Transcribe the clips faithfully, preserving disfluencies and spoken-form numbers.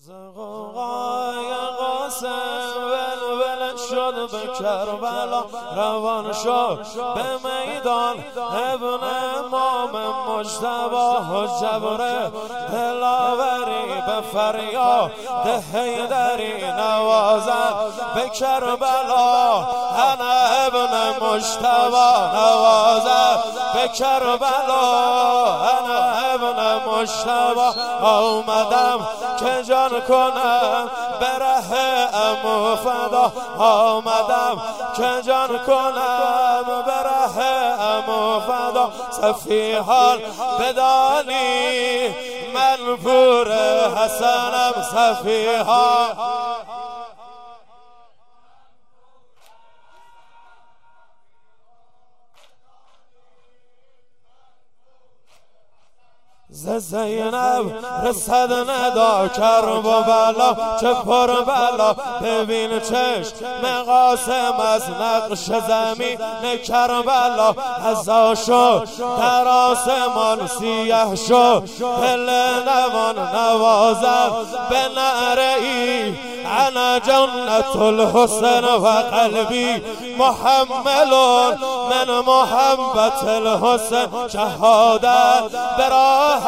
زغوغای قاسم ولول شد به کربلا، روان شد به میدان ابن امام مجتبی. حجبر دلاوری به فریاد حیدری نوازد به کربلا. انا ابن مجتبی نوازد به کربلا. انا ابن مجتبی آمدم که جان کنم بره امو فدا. آمدم که جان کنم بره امو فدا. سفیحان بدانی من پور حسنم. سفیحان ز زینب رسد ندا کرب و بلا، چه پر بلا. ببین چشم قاسم از نقش زمین کربلا. ازا شد در آسمان سیه شد دل نوان نوازد به نعره ای انا جنت الحسن و قلبی محمل من محبت الحسن. شهادت براه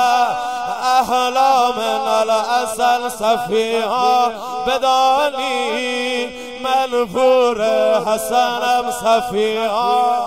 احلام العسل. صفیها بدانی من پور حسنم. صفیها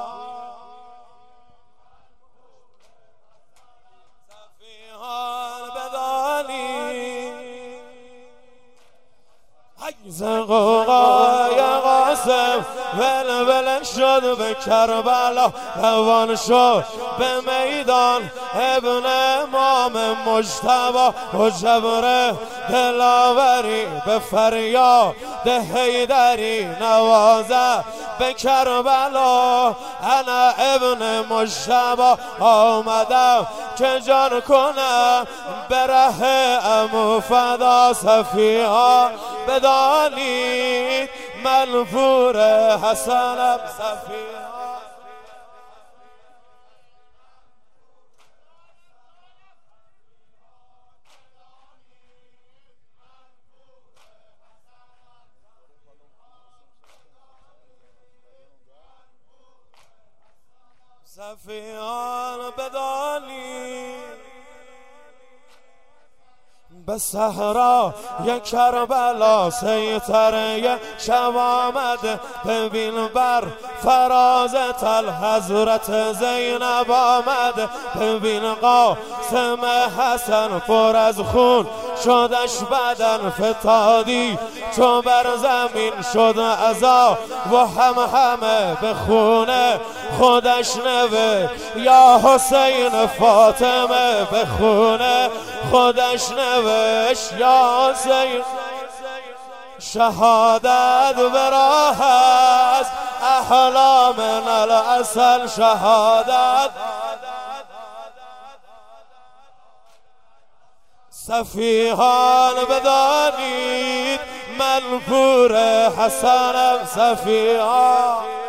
زغوغای قاسم ولول شد به کربلا، روان شد به میدان ابن امام مجتبی. حجبر دلاوری به فریاد حیدری نوازد به کربلا. انا ابن مجتبی آمدم که جان کنم بره امو فدا. صفیحان بدانید من پور حسنم. صفیحان صفیحان بدانی به صحرا یک کربلا سیطره شب آمد. ببین بر فراز تل حضرت زینب آمد. ببین قاسم حسن پر از خون شدش بدن فتادی چون بر زمین شد عزا و هم همه به خونه خودش نوه. یا حسین فاطمه به خونه خودش نوش. یا حسین شهادت براه است احلام العسل. شهادت صفیحان بدانید من پور حسنم. صفیحان